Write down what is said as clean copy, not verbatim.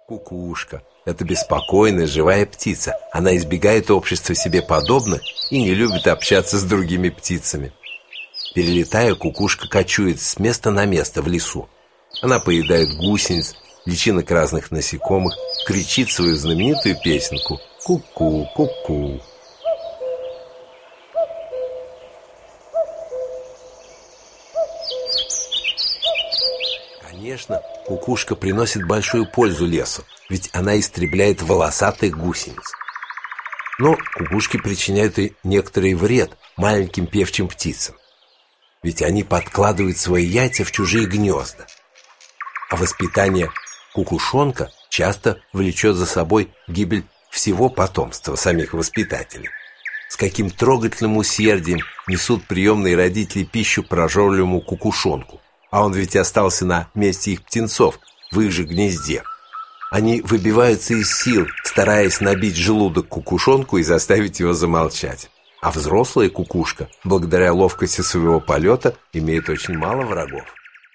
Кукушка – это беспокойная, живая птица. Она избегает общества себе подобных и не любит общаться с другими птицами. Перелетая, кукушка кочует с места на место в лесу. Она поедает гусениц, личинок разных насекомых, кричит свою знаменитую песенку «Ку-ку, ку-ку». Конечно, кукушка приносит большую пользу лесу, ведь она истребляет волосатых гусениц. Но кукушки причиняют и некоторый вред маленьким певчим птицам, ведь они подкладывают свои яйца в чужие гнезда. А воспитание кукушонка часто влечет за собой гибель всего потомства самих воспитателей. С каким трогательным усердием несут приемные родители пищу прожорливому кукушонку, а он ведь остался на месте их птенцов, в их же гнезде. Они выбиваются из сил, стараясь набить желудок кукушонку и заставить его замолчать. А взрослая кукушка, благодаря ловкости своего полета, имеет очень мало врагов.